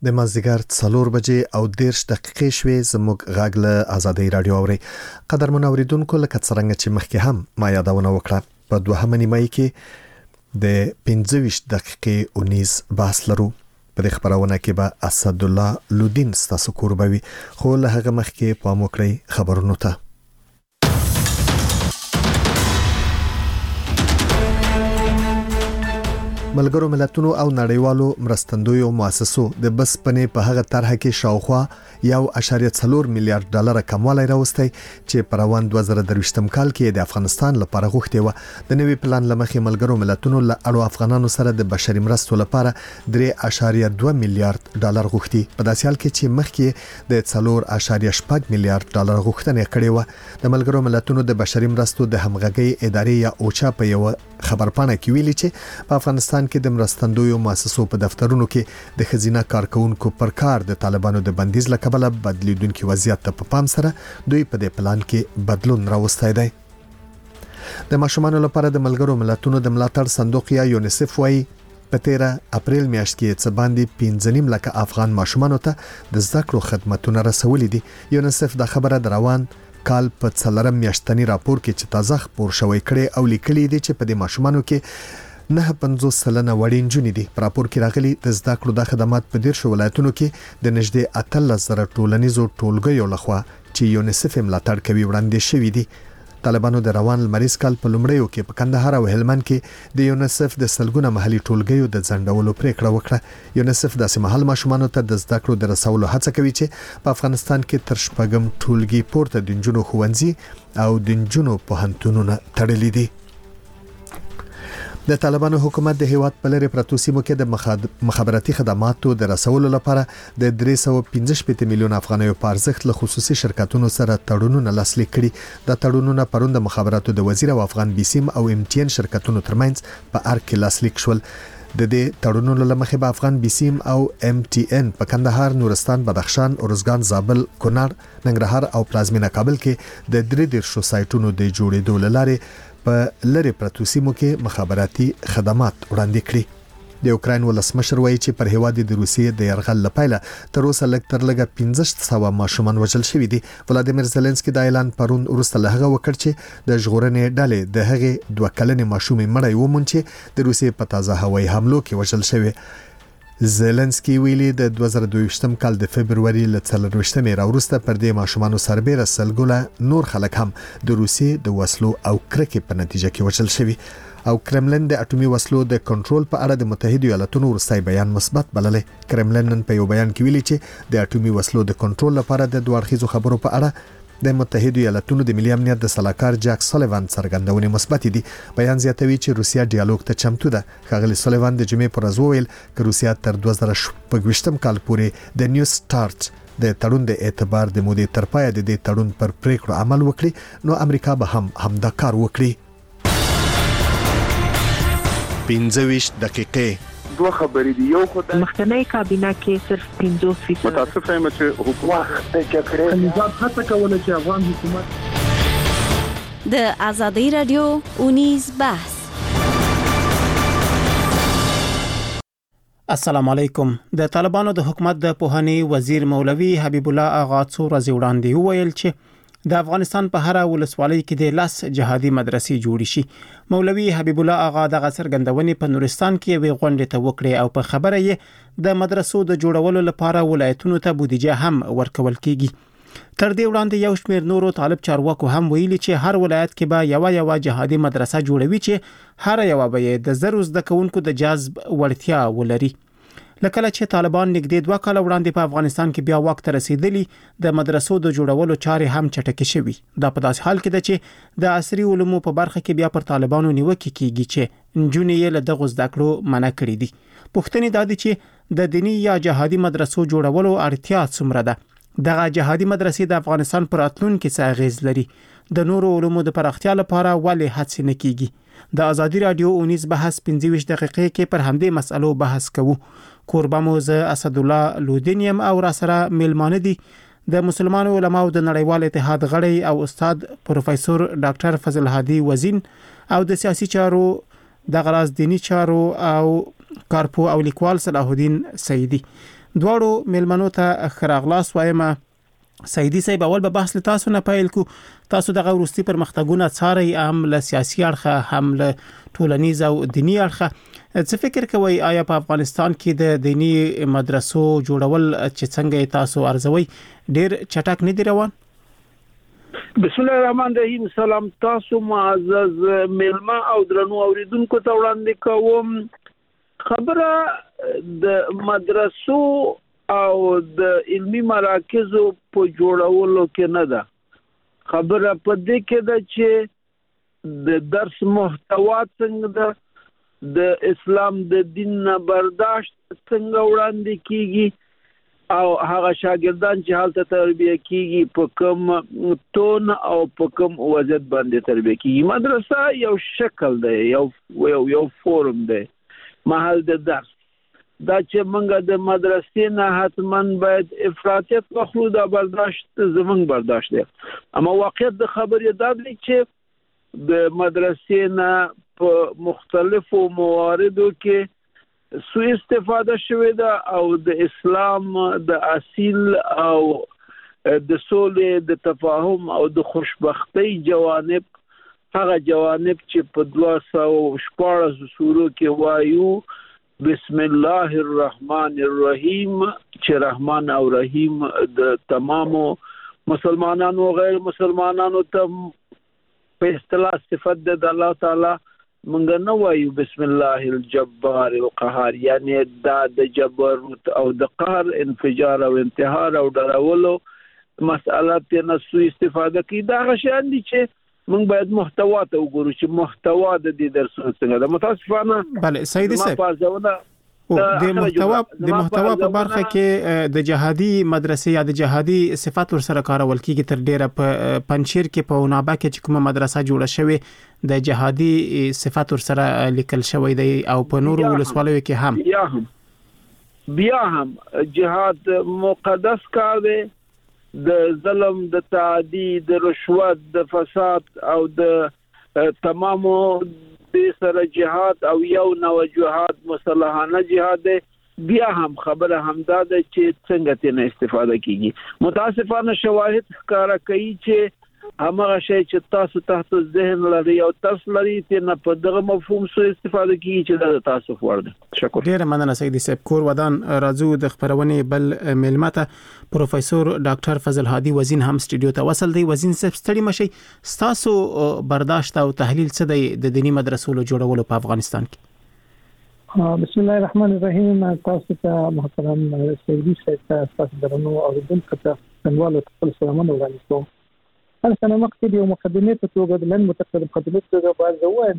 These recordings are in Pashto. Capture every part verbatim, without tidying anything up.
د مازدیګر څلور بجې او دیرش دقیقې شوې. زموږ غږ له آزادۍ رادیو اوري. قدرمن اوریدونکو، لکه څرنګه چې مخکې هم ما یادونه وکړه، په دوهمه نیمه کې د پنځه ویشت دقیقې اونیز بحث لرو. په دې خبرونه کې به اسدالله لودین ستاسو کوربوي، خو له هغه مخکې پام وکړئ خبرونو ته. ملګرو ملتونو او نړیوالو مرستندویو مؤسسو د بسپنې په هغه طرح کې شاوخوا یو اشاریه څلور میلیارډ ډالر کموالی راوستی چې په روان دوه زره درویشتم کال کې د افغانستان لپاره غوښتي و. د نوي پلان لمخې ملګرو ملتونو له اړو افغانانو سره د بشري مرستو لپاره درې اشاریه دوه میلیارډ ډالر غوښتي، په داسې حال کې چې مخکې د څلور اشاریه شپږ میلیارډ ډالر غوښتنه کړې و. د ملګرو ملتونو د بشري مرستو د همغږي ادارې یا اوچا په یو خبرپاڼه کې ویلي چې په افغانستان کې د مرستندویو مؤسسو په دفترونو کې د خزینه کارکونکو پر کار د طالبانو د بندیز لکبله بدلیدونکو وضعیت ته په پام سره دوی په دې پلان کې بدلون راوستای دی. د ماشومانو لپاره د ملګرو ملتونو د ملاتړ صندوق یا یونیسف وايي په تیره اپریل میاشت کې څه باندې پنځه نیم لک افغان ماشومانو ته د زده کړو خدماتونه رسولي دي. یونیسف د خبره دروان کال په څلورم میاشتنی راپور کې چې تازه خبر شوی کړي او لیکلي دي چې په دې ماشومانو کې نه پنځوس سلنه وړي نجونې دي. په راپور کې راغلي د زده کړو د خدمات په ډیر شو ولایتونو کې د نږدې اتلس زره ټولنیزو ټولګیو لخوا چې یونیسف ملاتړ کوي وړاندې شوی دي. طالبانو د روان لمریز کال په لومړیو کې په کندهار او هلمند کې د یونیسف د سلګونه محلي ټولګیو د ځنډولو پریکړه وکړه. یونیسف د سیمهال ماشومانو ته د زده کړو د رسولو هڅه کوي چې په افغانستان کې تر شپږم ټولګي پورته د نجونو ښوونځي او د نجونو پوهنتونونه تړلي دي. د طالبانو حکومت د هیواد په لری پرتو سیمو کې د مخابراتي خدماتو د رسولو لپاره د درې سوه پنځه شپږ میلیون افغانیو په ارزښت له خصوصي شرکتونو سره تړونونه لاسلیک کړي. د تړونونه پروند د مخابراتو د وزیر او افغان بیسیم او ام ټي ان شرکتونو ترمنځ په ارګ کې لاسلیک شول. د دې تړونونو لمخې به افغان بیسیم او ام ټي ان په کندهار، نورستان، بدخشان، ارزګان، زابل، کونړ، ننګرهار او پلازمینه کابل کې د درې دیرشو سایټونو د جوړېدو لاره په لری پرتو سیمو کې مخابراتي خدمات وړاندې کړي. د اوکراین ولسمشر وایي چې پر هیواد د روسیې د يرغل لپاره تر اوسه لږ تر لږه پنځه سوه ماشومان وژل شوي دي. ولادیمیر زيلنسکي د اعلان پرون وروسته له هغه وکړ چې د ژغورنې ډلې د هغې دوه کلنې ماشومې مړی وموند چې د روسیې په تازه هوایي حملو کې وژل شوی. زيلنسکي ویلي د دوه زره دوه کال د فبرवरी ل څلرویشتمې راوروسته پر دې ماشومانو سربېره سلګونه نور خلک هم د روسیې د وسلو او کرکې په نتیجه کې وژل شوي. او کرملن د اټومي وسلو د کنټرول په اړه د متحده ایالاتونو وروستي بیان مثبت بللی. کرملن نن په یو بیان کې ویلي چې د اټومي وسلو د کنټرول لپاره د دوه اړخیزو خبرو په اړه د متحده ایالاتونو د ملي امنیت د سلاکار جاک سولیوان څرګندونې مثبت دي. بیان زیاتوي چې روسیا ډیالوګ ته چمتو ده. ښاغلي سولیوان د جمعې پر ورځ وویل چې روسیا تر دوه زره شپږ کال پورې د نیو سٹارټ د تړون د اعتبار د مودې تر پایه د دې تړون پر پریکړو عمل وکړي، نو امریکا به هم همدا کار وکړي. پنځه ویشت دقیقې دوه خبرې دي. یو خدای مخکنی کابینه کې صرف پنځوس فیصد متاسفه یم چې حکومت د جګړې نظام هڅه کوله چې افغان حکومت د آزادۍ رادیو اونیز بحث. السلام علیکم. د طالبانو د حکومت د پوهنې وزیر مولوي حبیب الله اغا څو ورځې وړاندې وویل چې د افغانستان په هر ولسوالۍ کې د لاس جهادي مدرسې جوړې شي. مولوي حبیب الله اغا د غسرګندونې په نورستان کې وی غونډه ته وکړي او په خبره یې د مدرسو د جوړولو لپاره ولایتونو ته بودیجه هم ورکول کیږي. تر دې وړاندې یو شمېر نورو طالب چارواکو هم ویلي چې هر ولایت کې به یو یو جهادي مدرسه جوړوي چې هر یو به د زرو زده کوونکو د جذب وړتیا ولري. لکه چې طالبان نږدې دوه کال وړاندې په افغانستان کې بیا وخت رسیدلی د مدرسو د جوړولو چارې هم چټکې شوي. دا په داسې حال کې ده چې د عصري علومو په برخه کې بیا پر طالبانو نیوکې کیږي چې نجونې یې له دغه زده کړو منع کړې دي. پوښتنې دا دي چې د دینی یا جهادي مدرسو جوړولو اړتیا څومره ده؟ دغه جهادي مدرسې د افغانستان پر راتلونکي څه اغیز لري؟ د نورو علومو د پراختیا لپاره ولې هڅې نه کیږي؟ د آزادۍ رادیو اونیز بحث پنځه ویشت دقیقې کې پر همدې مسلو بحث کوو. کوربه مو زه اسدالله لودین یم او را سره میلمانه دي د مسلمانو علماو د نړیوال اتحاد غړی او استاد پروفیسور ډاکټر فضل هادي وزین او د سیاسي چارو د غراز دینی چارو او کارپو او لیکوال صلاح الدین سیدی. دواړو میلمنو ته خراغلاس وایم. سیدی صاحب اول به بحث تاسو نه پیل کو. تاسو دغه ورستي پرمختګونه څاري هم له سیاسي اړخه هم له ټولنیز او دینی اړخه. څه فکر کوئ آیا په افغانستان کې د دینی مدرسو جوړول چې څنګه تاسو ارزوي ډیر چټک نه دی روان؟ بسم الله الرحمن الرحیم. سلام تاسو معزز میلمه او درنو اوریدونکو ته وړاندې کوم. خبره د مدرسو او د علمی مراکزو په جوړولو کې نه ده. خبره په دې کې ده چې د درس محتوا څنګه ده، د اسلام د دین نه برداشت څنګه وړاندې کیږي او هغه شاګردان چې حالت تربیه کیږي په کوم تون او په کوم وضعیت باندې تربیه کیږي. مدرسه یو شکل دی، یو یو یو فورم دی، محل د درس. دا چې منګه د مدرسې نه حتمن باید افراطیت واخلو، دا برداشت زمونږ برداشت دی. اما واقعیت د خبرې دا دی چې د مدرسې نه په مختلفو مواردو کې سوء استفاده شوې ده او د اسلام د اصیل او د سولې د تفاهم او د خوشبختۍ جوانب، هغه جوانب چې په دوه سوه شپاړس سورو کې وایو بسم الله الرحمن الرحیم، چې رحمان او رحیم د تمامو مسلمانانو او غیر مسلمانانو ته په اصطلاح صفت د الله تعالی. مونږ نه وایو بسم الله الجبار القهار، یعنی دا د جبروت او د قهر انفجار او انتحار او ډارولو مسأله ته نه سوء استفاده کوي. دا غشان دي چې مونږ باید محتوا ته وګورو چې محتوا د دې درسونو څنګه ده. متاسفانه بله سیدی صاحب د محتوا د محتوا په برخه کې د جهادي مدرسې یا د جهادي صفات ورسره کارول کیږي. تر ډیره په پنځیر کې په ونابه کې چې کومه مدرسه جوړه شوې د جهادي صفات ورسره لیکل شوی دی او په نورو ولسوالیو کې هم بیا هم بیا هم جهاد مقدس کار دی. د ظلم، د تعدی، د رشوت، د فساد او د تمامو د سره جهاد او یو نو جهاد مسلحانه جهاد دی. بیا هم خبره همدا ده چې څنګه تنه استفاده کیږي. متاسفانه شواهد ښکارا کوي چې همغه شی چې تاسو تحت ذهن لري او تاسو لري تنه په دغه مفهوم سره استفاده کیږي چې د تاسو ورده. شکر. ډیر مننه سیدی صاحب. کور ودان راځو د خبرونې بل میلمته پروفیسور ډاکټر فضل هادي وزین هم سټوډیو ته وصل دی. وزین صاحب ستړي مشي، تاسو برداشت او تحلیل څه دی د دینی مدرسو جوړولو په افغانستان کې؟ بسم الله الرحمن الرحیم. تاسو ته محترم سیدی صاحب تاسو درنو اوریدونکو ته څنګه خپل سلامونه وړاندې کوم. هر څنګه مخکې د مقدمه په توګه د لن متقدم مقدمه په توګه باید وایم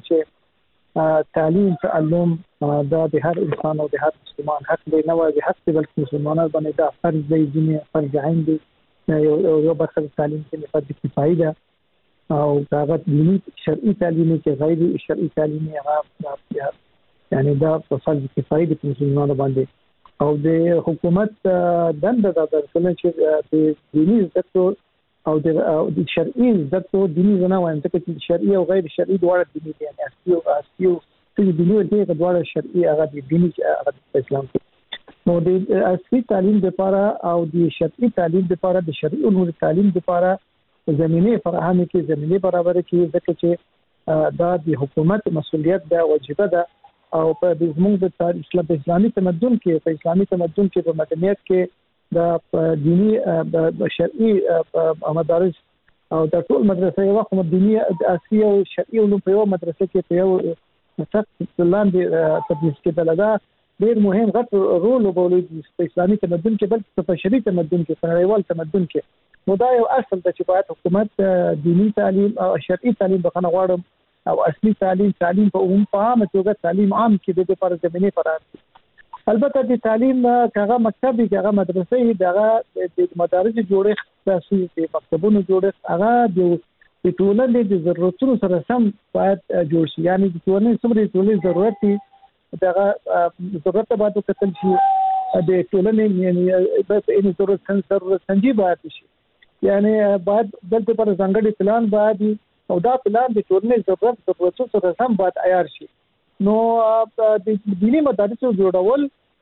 چې تعلیم تعلم دا د هر انسان او د هر مسلمان حق دی، نه وايي حق دی بلکې مسلمانانو باندې دا فرض دی، ځینې فرض عین دی. یو یو برخه د تعلیم کې فرض کفایي ده او هغه دیني شرعي تعلیم کې غیر شرعي تعلیم هغه یعنی دا فرض کفایي د مسلمانانو باندې او د حکومت دنده دا درکول چې د دیني زده او د شرعي زده دیني نه وایم چې شرعي او غیر شرعي دواړه دیني دي، یعنی اصلي او اصلي چې دیني دي دواړه شرعي هغه دیني هغه د اسلام کې. نو د اصلي تعلیم لپاره او د شرعي تعلیم لپاره د شرعي علوم تعلیم لپاره زمينه فراهمه کې زمينه برابر کې ځکه چې دا د حکومت مسؤلیت ده، واجب ده او په زموږ د اسلام اسلامي تمدن کې په اسلامي تمدن کې په مدنیت کې د دینی د شرعي مدارس او د ټول مدرسې یو کوم دینی اصلي او شرعي علوم په یو مدرسې کې په یو مستقل لاندې تدریس کېدل. دا ډېر مهم غټ رول وبولي په اسلامي تمدن کې بلکې په شرعي تمدن کې په نړیوال تمدن کې. نو دا یو اصل د چې باید حکومت دینی تعلیم او شرعي تعلیم بخنه غواړم او اصلي تعلیم تعلیم په عموم په عامه توګه تعلیم عام کې د لپاره زمينه فراهم. البته د تعلیم کاغه مکتب کاغه مدرسې دغه د مدارس جوړښت تاسو د مکتبونو جوړښت هغه د ټولنې د ضرورتونو سره سم باید جوړ شي. یعنی د ټولنې څومره ټولې ضرورت دي دغه ضرورت باید وکتل شي د ټولنې یعنی په ان ضرورت ضرورت سنجي باید شي. یعنی باید دلته پر ځانګړي پلان باید او دا پلان د ټولنې ضرورت ضرورتونو سره سم باید عیار شي. نو د دینی مدارسو جوړول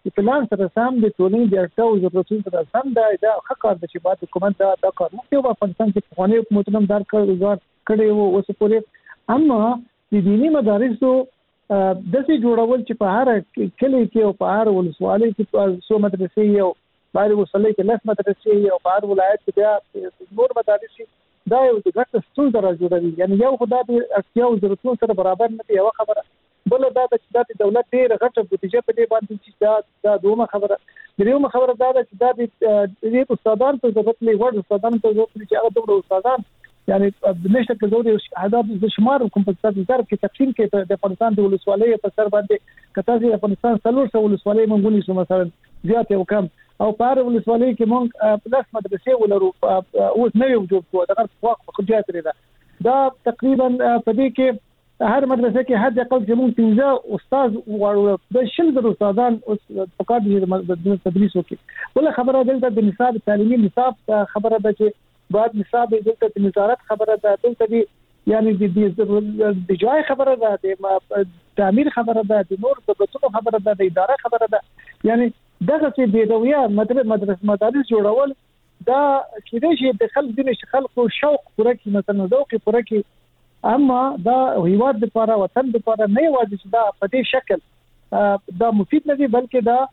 د پلان سره سم د ټولنې د اړتیاو ضرورتونو سره سم دا د حق د چې بعد حکومت دا دا کار وکړي په افغانستان کې په خاني حکومتونو دار کړي وو اوس پورې اما د دینی مدارسو د څه جوړول چې په هر کلی کې او په هر ولسوالۍ کې څو مدرسې یو بار وسلې کې لس مدرسې او په هر ولایت کې بیا نور مدارس دا یو د ګټه ستونزه راځي یعنی یو خدای د اړتیاو ضرورتونو سره برابر نه دی یو خبره بل دا چې د دولت ډېر غټه بودیجه په دې باندې چې دا د دومره خبره دریمه خبره دا چې دا د دې استادانو ته ضرورت نه وړ استادانو ته ضرورت چې هغه دومره استادان یعنی بنشته کې ضروري عدد د شمار کوم په ستاسو در کې تقسیم کې د افغانستان د ولسوالۍ په سر باندې کته چې افغانستان څلور سو ولسوالۍ مونږ نشو مثلا زیات یو کم او په ولسوالۍ کې مونږ پلاس مدرسې ولرو اوس نه یو جوړ کوو دا واقع خو جات لري دا تقریبا په دې کې هر مدرسې کې حد اقل چې مونږ پنځه استاد وړو د شل زره استادان په کار دي د تدریس وکړي ولا خبره دلته د نصاب تعلیمي نصاب خبره ده چې بعد نصاب دلته د وزارت خبره ده دلته دي یعنی د د جای خبره ده د تعمیر خبره ده د نور دولتونو خبره ده د اداره خبره ده یعنی دغه چې بيدويه مدرسې مدارس جوړول دا کېدای شي د خلک دین خلکو شوق پوره کی مثلا ذوق پوره کی اما دا هیواد لپاره وطن لپاره نه واجب چې دا په دې شکل دا مفید نه دی بلکې دا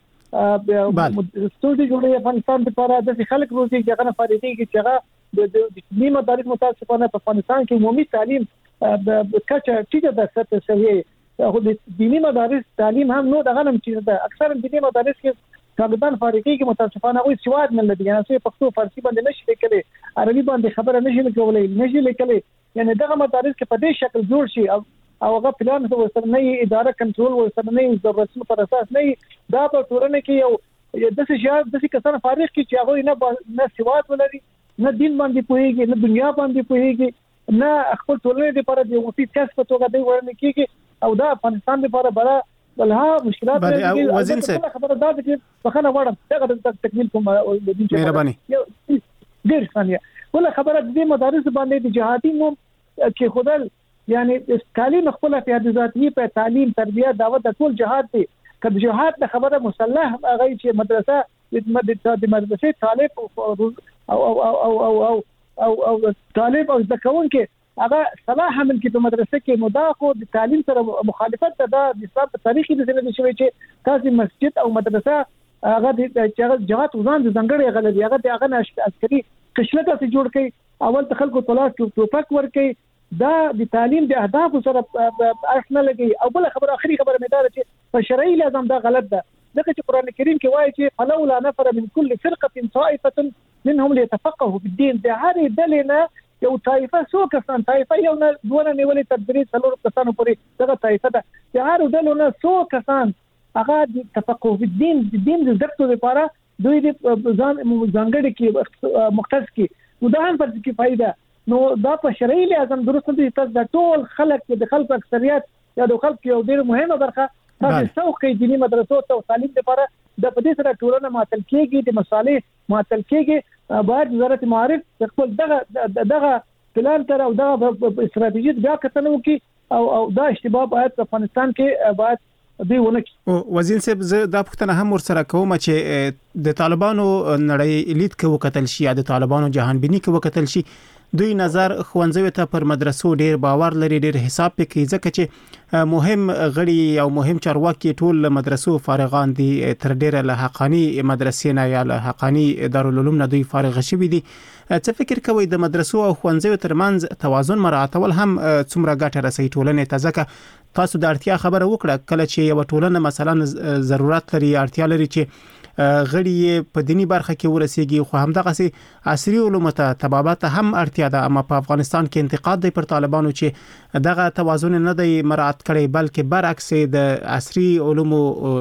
ستوري جوړي افغانستان لپاره د خلک روزي چې هغه فارغي کې چې هغه د نیمه مدارس متاسفانه په افغانستان کې عمومي تعلیم د کچه ټیټه ده ستاسو سوي خو د دینی مدارس تعلیم هم نو دغه نم چې ده اکثر دینی مدارس کې کاغذان فارغي کې متاسفانه وي سواد نه لدی یعنی څه پښتو فارسی باندې نشي لیکلي عربي باندې خبره نشي کولای نشي لیکلي یعنی دغه مدارس کې په دې شکل جوړ شي او هغه پلان ورسره نه اداره کنټرول ورسره نه ضرورتونو پر اساس نه دا په ټولنه کې یو د څه شي د څه کسان فارغ کې چې هغه نه نه سواد ولري نه دین باندې پوهیږي نه دنیا باندې پوهیږي نه خپل ټولنې لپاره د مفید کس په توګه دی ورنه کیږي او دا افغانستان لپاره بل بلها مشکلات دي وزن څه خبره دا چې بخنه وړم دغه د تکمیل کوم د دین مهرباني ډیر ثانیه ولا خبره د مدارس باندې د جهادي مو کې خدل یعنی تعلیم خپل په ذاتي په تعلیم تربیه دعوت د ټول جهاد دی کله جهاد د خبره مسلح هغه چې مدرسه د مدرسې طالب او او او او او او او او طالب او ځکون کې هغه صلاح من کې په مدرسې کې مداخو د تعلیم سره مخالفت ده د اسلام په تاریخ کې د شوی چې تاسو مسجد او مدرسه هغه د جهاد وزن د ځنګړې غلطي هغه د هغه عسکري قشلته څخه جوړ کړي اول ته خلکو طلاق ټوپک ورکړي دا د تعلیم د اهداف سره اصل نه لګي او بل خبره اخري خبره مې دا چې په شرعي لازم دا غلط ده دغه چې قران کریم کې وایي چې فلولا نفر من كل فرقه طائفه منهم ليتفقهوا في الدين ده هر دلینا یو طائفه سو کسان طائفه یو نه دونه نیولې تدریس څلور کسانو پورې دغه طائفه ده چې هر دلونه سو کسان هغه د تفقه في الدين د دین د ذکر لپاره دوی د ځان ځانګړي کې مختص کې ودان پر کې فائدہ نو دا په شرعي لازم درست دي چې د ټول خلک د خلک اکثریت یا د خلک یو ډیر مهمه برخه تاسو څو کې دینی مدرسو ته تعلیم لپاره د پدې سره ټولنه ماتل کېږي د مصالح ماتل کېږي باید وزارت معارف خپل دغه دغه پلان تر او دغه استراتیژي بیا کتنو کې او او دا اشتباه باید په افغانستان کې باید دی ونه وزیر صاحب زه دا پوښتنه هم ورسره کوم چې د طالبانو نړۍ لید کې وکتل شي یا د طالبانو جهان بینی کې وکتل شي دوی نظر خوانځوي ته پر مدرسو ډیر باور لري ډیر حساب پکې ځکه چې مهم غړي او مهم چارواکي ټول مدرسو فارغان دي تر ډیره له حقانی مدرسې نه یا له حقانی دارالعلوم نه دوی فارغ شوي دي څه فکر کوي د مدرسو او خوانځوي ترمنځ توازن مراعاتول هم څومره ګټه رسي ټولنې ته ځکه تاسو د اړتیا خبره وکړه کله چې یو ټولنه مثلا ضرورت لري اړتیا لري چې غړي په دینی برخه کې ورسیږي خو هم دغه سي عصري علوم ته تبابات هم اړتیا ده اما په افغانستان کې انتقاد دی پر طالبانو چې دغه توازن نه دی مراعات کړي بلکې برعکس د عصري علوم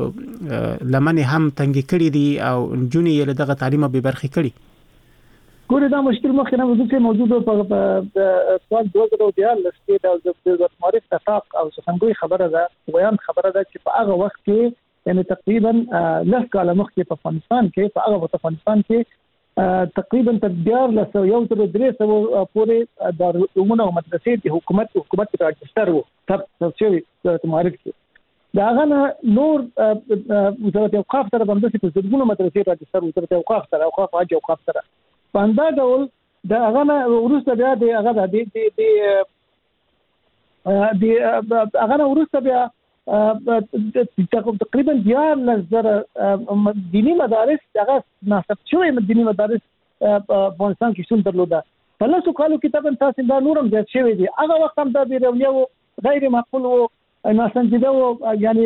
لمن هم تنګ کړي دي او جونی له دغه تعلیم به برخه کړي ګوره دا مشکل مخکې نه موجود موجود په سوال دوه زره دیال لسته د وزارت معرف تفاق او څنګه خبره ده ویان خبره ده چې په هغه وخت کې یعنی تقریبا لس کاله مخکې په افغانستان کې په هغه افغانستان کې تقریبا تدبیر له یو تر درې سو پورې د عمومي مدرسې د حکومت حکومت راجستر وو تب څه د معرف کې دا غنه نور وزارت اوقاف سره باندې چې زګونو مدرسې راځي سره وزارت اوقاف سره اوقاف حج اوقاف سره باندې ډول دا غنه ورسته بیا د هغه د د د هغه ورسته بیا تقریبا دیار لزر دینی مدارس هغه ناسب شوی دینی مدارس په افغانستان کې شون درلوده په لاسو کالو کې تبن تاسو دا نورم زیات شوی دی هغه وخت هم دا بیرونیو غیر معقول و ناسنجیده و یعنی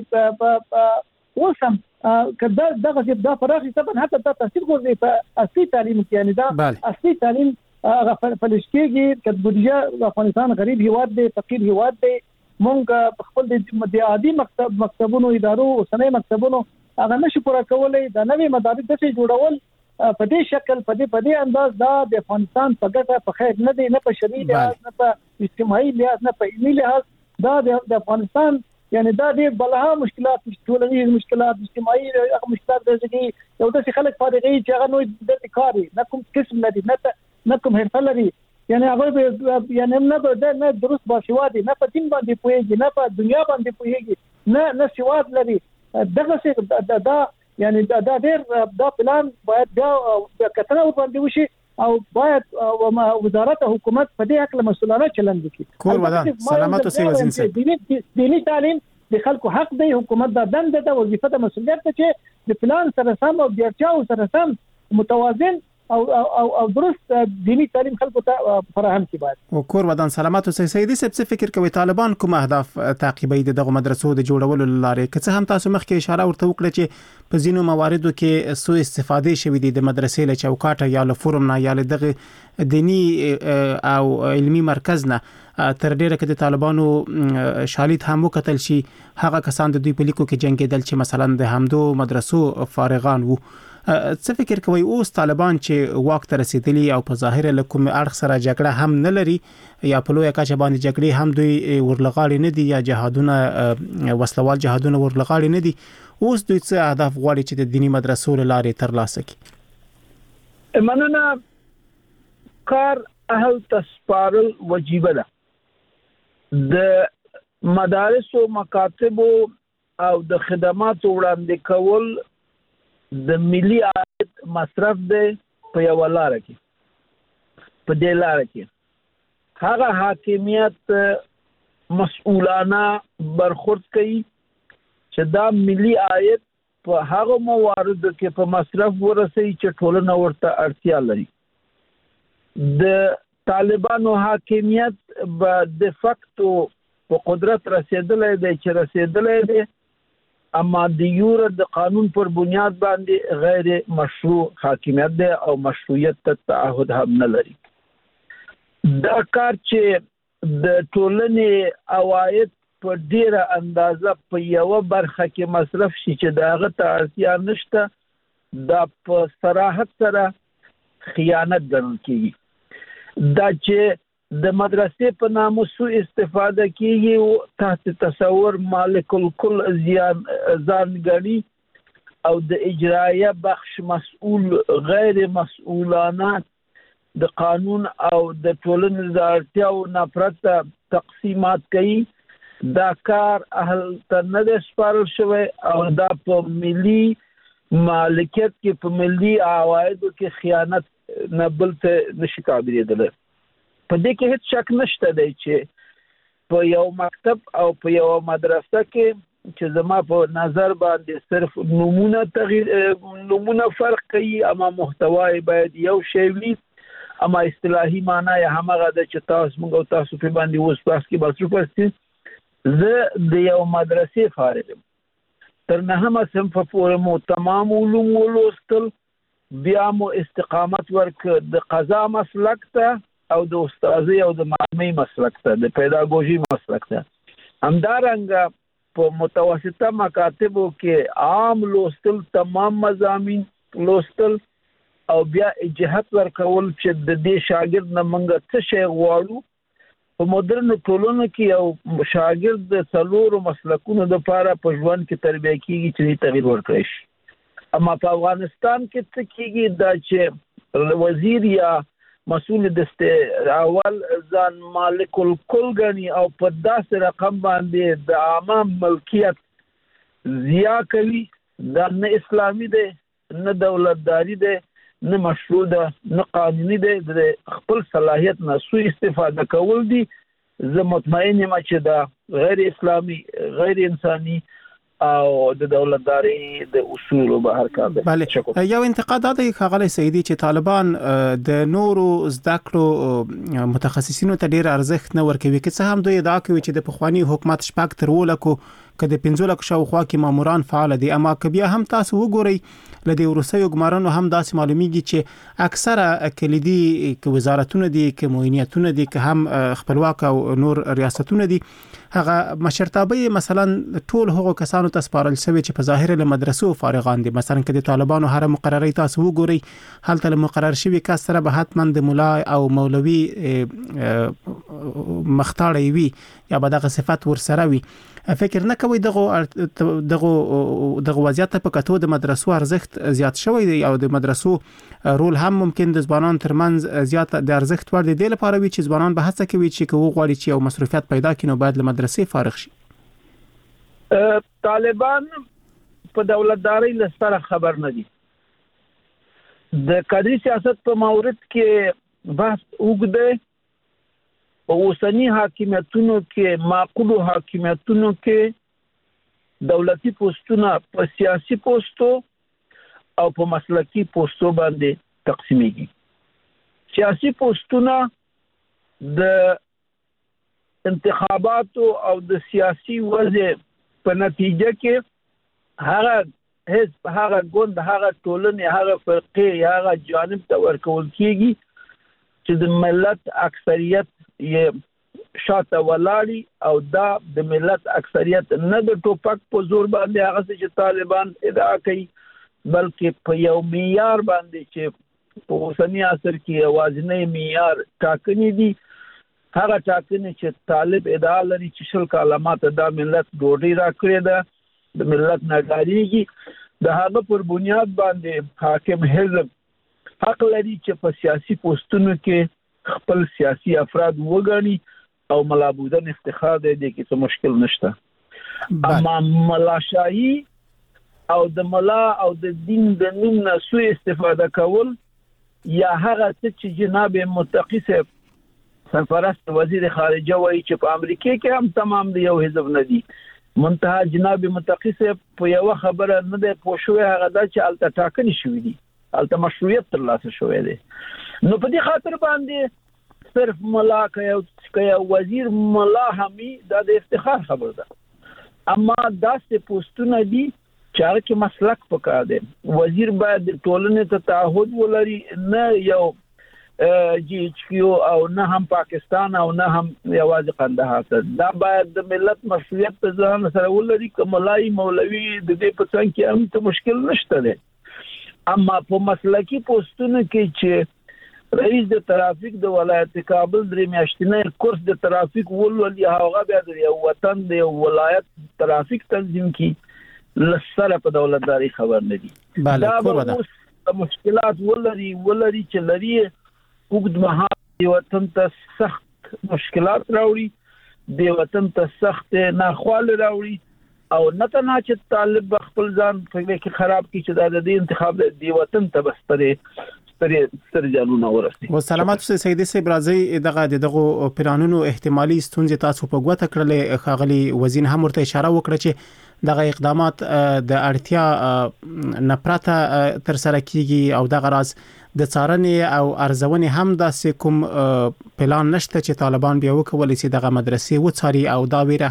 اوسم کدا دغه دا فراغ تبن حتی دا تاثیر کوي په اصلي تعلیم کې یعنی دا اصلي تعلیم هغه فلسطیني کډ بودیجه افغانستان غریب هیواد دی فقیر هیواد دی مونږ خپل د عادي مکتب مکتبونو ادارو او سنوي مکتبونو هغه نشو پوره کولای دا نوې مدارس د جوړول په دې شکل په دې په دې انداز دا د افغانستان په ګټه په خیر نه دی نه په شرعي لحاظ نه په اجتماعي لحاظ نه په علمي لحاظ دا د افغانستان یعنی دا ډېر بلها مشکلات ټولنیز مشکلات اجتماعي مشکلات دي یو د خلک فارغي چې هغه نوې د کاري نه کوم قسم نه دي نه کوم حرفه لري یعنی هغه یعنی نه به نه درست باشوادي نه په دین باندې پوهیږي نه په دنیا باندې پوهیږي نه نه سواد لري دغه څه دا یعنی دا ډېر دا پلان باید بیا کتنه ور باندې وشي او باید وزارت حکومت په دې حق له مسؤلانه چلند وکړي کور ودان سلامت اوسئ وزیر صاحب دینی تعلیم د خلکو حق دی حکومت دا دنده ده وظیفه ده مسؤلیت ده چې د پلان سره سم او بیا سره سم متوازن او او او درست دینی تعلیم خلکو ته فراهم کی باید او کور ودان سلامت اوسئ سیدی صاحب څه فکر کوي طالبان کوم اهداف تعقیبي دغه مدرسو د جوړولو لاره که څه هم تاسو مخکې اشاره ورته وکړه چې په ځینو مواردو کې سو استفاده شوی دی د مدرسې له چوکاټه یا له فورم نه یا له دغه دینی او علمی مرکز نه تر ډیره کې د طالبانو شالید هم وکتل شي هغه کسان د دوی په لیکو کې جنگیدل چې مثلا د همدو مدرسو فارغان وو څه فکر کوي اوس طالبان چې واک ته رسیدلی او په ظاهر له کوم اړخ سره جګړه هم نه لري یا په لوی کچه باندې جګړې هم دوی ورلغاړي نه دي یا جهادونه وسلوال جهادونه ورلغاړي نه دي اوس دوی څه هدف غواړي چې د دینی مدرسو لارې ترلاسه کړي مننه کار اهل تسپارل وجیبه ده د مدارس او مکاتب او د خدمات وړاندې کول د ملي عاید مصرف دی په یو لار کې په دې لار کې هغه حاکمیت مسؤلانه برخورد کوي چې دا ملي عاید په هغه مواردو کې په مصرف ورسي چې ټولنه ورته اړتیا لري د طالبانو حاکمیت به د فاکتو په قدرت رسیدلې دی چې رسیدلې دی اما د یور د قانون پر بنیاد باندې غیر مشروع حاکمیت دی او مشروعیت ته تعهد هم نه لري دا کار چې د ټولنې عواید په ډیره اندازه په یو برخه کې مصرف شي چې داغه ته اړتیا نشته دا په صراحت سره خیانت ګڼل کیږي دا چې د مدرسې په نامه سو استفاده کیږي تحت تصور مالک الکل زیان ځان غني او د اجرایه بخش مسؤل غیر مسؤلانه د قانون او د ټولنې د اړتیاو نه پرته تقسیمات کوي دا کار اهل ته نه سپارل شوی او دا په ملي مالکیت کې په ملي عوایدو کې خیانت نه بل ته نشي تعبیرېدل په دې کې هیڅ شک نشته دی چې په یو مکتب او په یو مدرسه کې چې زما په نظر باندې صرف نمونه تغییر نمونه فرق کوي اما محتوای باید یو شی وي اما اصطلاحي معنی یې همغه د چې تاسو موږ تاسو په باندې اوس پاس کې باسو پرستی زه د یو مدرسې فارغ تر نهمه صنف پورې مو تمام علوم ولوستل بیا مو استقامت ورک د قضا مسلک ته او د استادۍ او د معلمۍ مسلک ته د پیداګوژي مسلک ته همدارنګه په متوسطه مکاتبو کې عام لوستل تمام مضامین لوستل او بیا جهت ورکول چې د دې شاګرد نه منګه څه شی غواړو په مدرن ټولنو کې یو شاګرد د څلورو مسلکونو لپاره په ژوند کې تربیه کیږي چې تغیر ورکړي شي اما په افغانستان کې څه کیږي دا چې وزیر یا مسؤل د اول ځان مالک الکل غني او په داسې رقم باندې د عامه ملکیت زیا کوي دا نه اسلامي دی نه دولتداري دی نه مشروع ده نه قانوني دی د خپل صلاحیت نه سوء استفاده کول دي. زه مطمئن یم چې دا غیر اسلامي غیر انساني او د دولتداري د اصول بهر کار دی. بله یو انتقاد دی ښاغلی سعیدي چې طالبان د نورو زده کړو متخصصینو ته ډیر ارزښت نه ورکوي که څه هم دوی ادعا کوي چې د پخوانی حکومت شپږ تر اووه لکو که د پنځه لکو شاوخوا کې ماموران فعال دي اما که بیا هم تاسو وګورئ لدې وروستیو ګمارنو هم داسې معلومیږي چې اکثره کلیدي که وزارتونه دي که معینیتونه دي که هم خپلواک او نور ریاستونه دي هغه مشرتابه مثلا ټول هغو کسانو ته سپارل شوی چې په ظاهر له مدرسو فارغان دي. مثلا که د طالبانو هر مقرری تاسو وګورئ هلته له مقرر شوی کس سره به حتما د مولا او مولوي مختاړی وي یا به دغه صفات ورسره وي. فکر نه کوي دغه دغه دغه وضعیت په کتو د مدرسو ارزښت زیات شوی دی او د مدرسو رول هم ممکن د ځوانانو ترمنځ زیات د ارزښت ور دي د لپاره وي چې ځوانان به هڅه کوي چې کوو غواړي چې یو مصروفیت پیدا کړي نو باید له مدرسې فارغ شي. طالبان په دولتداري لسره خبر نه دي. د کادري سیاست په مورد کې بحث وګده په اوسنی حاکمیتونو کې معقولو حاکمیتونو کې دولتي پوسټونه په سیاسي پوسټو او په مسلکي پوسټو باندې تقسیمېږي. سیاسي پوسټونه د انتخاباتو او د سیاسي وضع په نتیجه کې هغه حزب هغه ګوند هغه ټولنې هغه فرقې هغه جانب ته ورکول کېږي چې د ملت اکثریت یې شاته ولاړی او دا د ملت اکثریت نه د ټوپک په زور باندې هغه چې طالبان ادعا کوي بلکې په یو معیار باندې چې په اوسنی عصر کې اوازنۍ معیار ټاکنې دي. هغه ټاکنې چې طالب ادعا لري چې شل کاله ماته دا ملت ډوډۍ راکړې ده د ملت نه ډارېږي د هغه پر بنیاد باندې حاکم حزب حق لري چې په سیاسي پوسټونو کې خپل سیاسي افراد وګڼي او ملابودن افتخار دی کې څه مشکل نشته. اما ملاشاهي او د ملا او د دین د نوم نه سوء استفاده کول یا هغه چې جناب متقی صاحب سرپرست وزیر خارجه وایي چې په امریکا کې هم تمام دی یو حزب نه دي منتها جناب متقی صاحب په یو خبره نه دی پوښوي هغه دا چې الته ټاکنې شوې دي الته مشروعیت ترلاسه شوی دی. نو په دې خاطر باندې صرف ملا که وزیر ملا همي دا د افتخار خبر ده. اما دا څه پوسټونه دي چې هغه کې مسلک پکار دی. وزیر باید ټولنې ته تعهد ولري نه یو جی ایچ کیو او نه هم پاکستان او نه هم یوازې قندهار ته دا باید د ملت مشروعیت په ځان سره ولري که ملای مولوي د دې په څنګ کې هم ته مشکل نشته دی. اما په مسلکی پوسټونو کې چې رئیس د ترافیک د ولایت کابل درې میاشتنی کورس د ترافیک ولولي هغه بیا د یو وطن د ولایت ترافیک تنظیم کی لسره په دولتداري خبر نه دي. بله کور ده مشکلات ولري ولري چې لري وګد مهال د وطن ته سخت مشکلات راوړي د وطن ته سخت ناخوال راوړي او نه تنها چې طالب خپل ځان په کې خراب کی چې د دې انتخاب د وطن ته بستره ستري ستر جانونه ورسي. و سلامات سیدي صاحب راځي دغه دغه پلانونو احتمالي ستونزې تاسو په غوته کړلې خاغلی وزیر هم ورته اشاره وکړه چې دغه اقدامات د اړتیا نه پرته تر سره کیږي او دغه راز د څارنې او ارزونې هم د کوم پلان نشته چې طالبان بیا وکولای شي دغه مدرسې وڅاري او دا ویره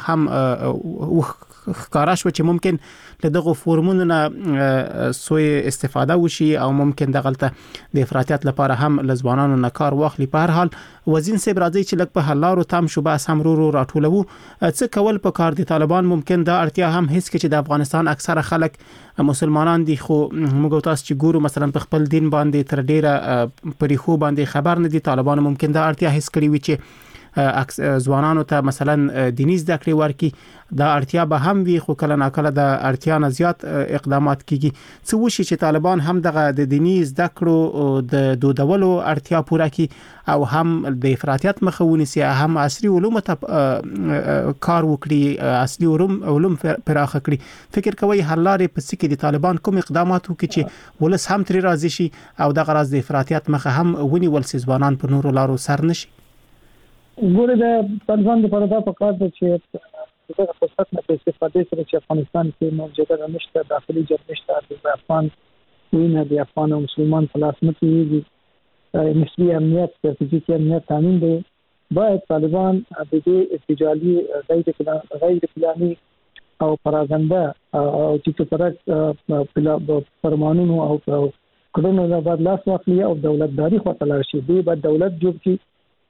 هم ښکارا شو چې ممکن له دغه فورمونو نه سوء استفاده وشي او ممکن دغلته د افراطیت لپاره هم لزبانانو نه کار واخلي. په هر حال وزیر صاحب راځي چې لکه په حلارو تام شو بس هم رو رو راټولو څه کول په کار دي طالبان ممکن دا اړتیا هم هیڅ کې چې د افغانستان اکثره خلک مسلمانان دي خو موږ تاسو چې ګورو مثلا په خپل دین باندې تر ډیره پرې خو باندې خبر نه دي طالبان ممکن دا اړتیا هیڅ کړی وي چې ځوانانو ته مثلا دیني زده کړې ورکړي دا اړتیا به هم وي خو کله ناکله د اړتیا نه زیات اقدامات کیږي څه وشي چې طالبان هم دغه د دیني زده کړو د دودولو اړتیا پوره کړي او هم د افراطیت مخه ونیسي هم عصري علوم ته کار وکړي اصلي علوم علوم پراخ کړي فکر کوي حل لارې په سکه د طالبان کوم اقدامات وکړي چې ولس هم تر راضي شي او د غرض د افراطیت مخه هم ونیول سي ځوانان په نورو لارو سر نشي ګوره د طالبان لپاره دا پکار دی چې دغه فرصت نه په استفاده سره چې افغانستان کې موجوده نشته داخلي جنگ نشته د افغان وینه د افغان او مسلمان په لاس نه کیږي نسبی امنیت ستراتیژیک امنیت تامین دی باید طالبان د دې ارتجاعي غیر غیر پلاني او پراګنده او چې ترڅ په فرمانونو او کډونو نه بعد لاس واخلي او دولتداري خو تلل شي دی بعد دولت جوړ کی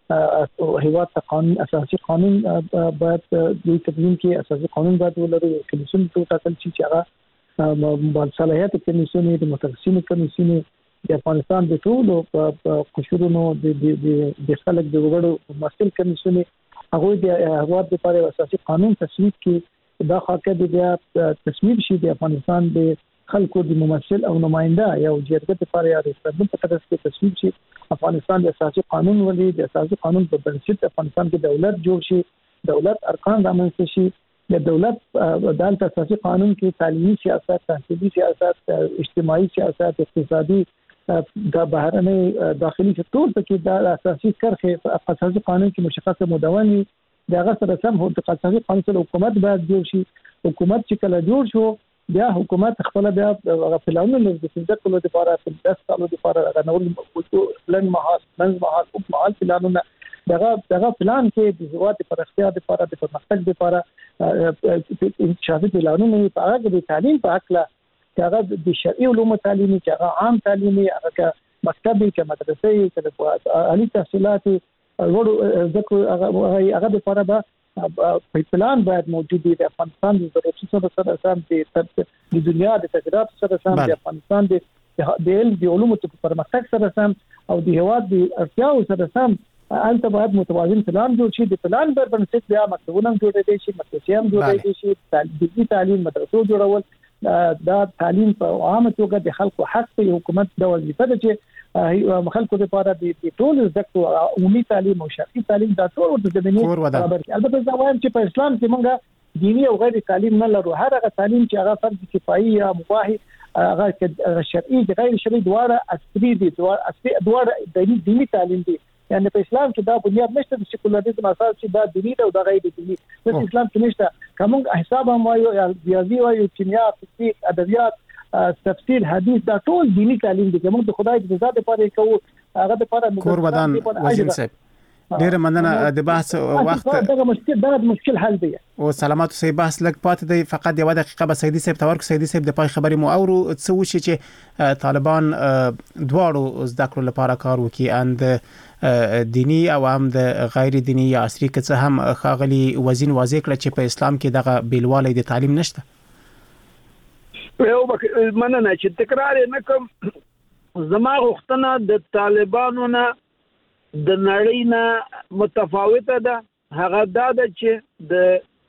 هیواد ته قانون اساسي قانون باید د تدوین کې اساسي قانون باید ولري کمیسیون ته ټاکل شي چې هغه بل صلاحیت کمیسیون د متخصصین کمیسیون د افغانستان د ټولو قشرونو د د خلک د وګړو مسل کمیسیون هغه د هیواد لپاره اساسي قانون تصویب کړي دا حق دی بیا تصویب شي د افغانستان د خلکو د ممثل او نماینده یو جرګه لپاره یا ریفرندوم په ترڅ کې تصویب شي افغانستان د اساسي قانون ولې د اساسي قانون په بنسټ افغانستان کې دولت جوړ شي دولت ارکان رامنځته شي د دولت د اساسي قانون کې تعلیمي سیاست تحصیلي سیاست اجتماعي سیاست اقتصادي د بهرنۍ داخلي ټول کې د اساسي کرخه اساسي قانون کې مشخصه مدوني دغه سره سم هو د اساسي قانون سره حکومت باید جوړ شي حکومت چې کله جوړ شو بیا حکومت خپل بیا غفلانو نه د څنګه کولو لپاره په داس کولو لپاره غنول پلان مهال منځ مهال او مهال پلانونه دغه دغه پلان کې د هیواد پر اختیار لپاره د پرمختګ لپاره انشاء پلانونه په هغه د تعلیم په حق لا هغه د شرعي علوم تعلیمي چې هغه عام تعلیمي هغه مکتبي چې مدرسې چې عالی تحصیلات ورو ذکر هغه لپاره به په پلان باید موجود وي د افغانستان د ضرورتونو سره سم د دنیا د تغیرات سره سم د افغانستان د علم د علومو په پرمختګ سره سم او د هیواد د اړتیاو سره سم انت باید متوازن پلان جوړ شي د پلان پر بنسټ بیا مکتبونه جوړ دي شي مدرسې هم جوړ دي شي تعلیمي تعلیم مدرسو جوړول دا تعلیم په عامه توګه د خلکو حق په حکومت د وظیفه ده چې خلکو لپاره د ټول زکو عمومي تعلیم او شرعي تعلیم دا ټول د زمینه برابر البته دا وایم چې په اسلام کې موږ دینی او غیر تعلیم نه لرو هر هغه تعلیم چې هغه فرض کفایي یا مباح هغه شرعي د غیر شرعي دواړه اصلي دي دواړه دواړه دینی تعلیم دي یعنی په اسلام کې دا بنیاد نشته چې سیکولریزم اساس چې دا دینی او دا غیر دینی په اسلام کې نشته کوم حساب هم وایو یا ریاضي وایو کیمیا فزیک ادبیات تفسیر حدیث دا ټول دینی تعلیم دي کوم د خدای د ذات لپاره کوو هغه لپاره کور ودان وزیر صاحب ډیر مننه د بحث وخت دا مشکل دا مشکل حل دی او سلامات سي بحث لګ پات دی فقط یو دقیقه به سیدی صاحب تورک سیدی صاحب د پای خبري مو اورو څه وشي چې طالبان دواړو زده کړو لپاره کار وکي اند دینی او هم د غیر دینی یا عصري کڅه هم خاغلی وزین واضح کړ چې په اسلام کې دغه بیلواله د تعلیم نشته یو مننه چې تکرار نه کوم زما غوښتنه د طالبانو نه د نړۍ نه متفاوته ده هغه دا ده چې د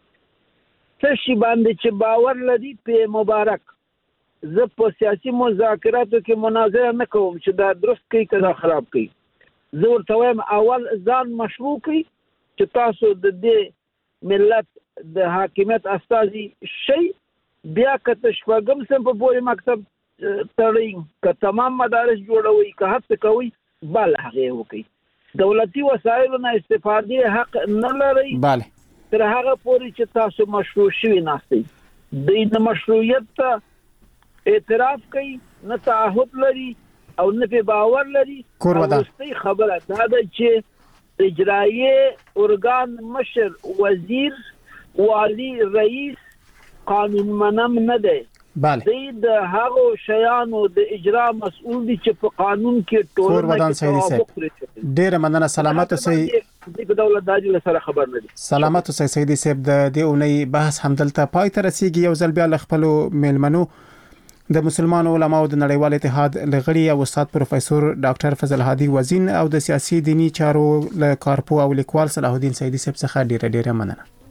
څه شي باندې چې باور لري په مبارک زه په سیاسي مذاکراتو کې مناظره نه کوم چې دا درست کوي که دا خراب کوي زه ورته وایم اول ځان مشروع کړي چې تاسو د دې ملت د حاکمیت استازي شي بیا که شپږم سم په پورې مکتب تړئ که تمام مدارس جوړوي که هڅه کوي بل هغه وکړي دولتي وسایلو نه استفادې حق نه لري bale تر هغه پورې چې تاسو مشروع شوي ناستئ د مشروعیت ته اعتراف کوي نه تعهد لري او نه په باور لري واستي خبره دا ده چې اجرایي ارګان مشر وزیر والی رئیس قانون منم نه دی bale د هغو شیانو د اجرا مسؤل دي چې په قانون کې ټول نه ډیر مننه سلامت اوسئ د دولتداري سره خبر نه دي سلامت اوسئ سیدی صاحب د دې اونۍ بحث همدلته پای ته رسیدي یو ځل بیا خپل میلمنو د مسلمان علماو د نړیوال اتحاد لغړی او استاد پروفیسور ډاکټر فضل هادي وزین او د سیاسي دینی چارو له کارپو او لیکوال صلاح الدین سیدی صاحب څخه ډیره ډیره مننه.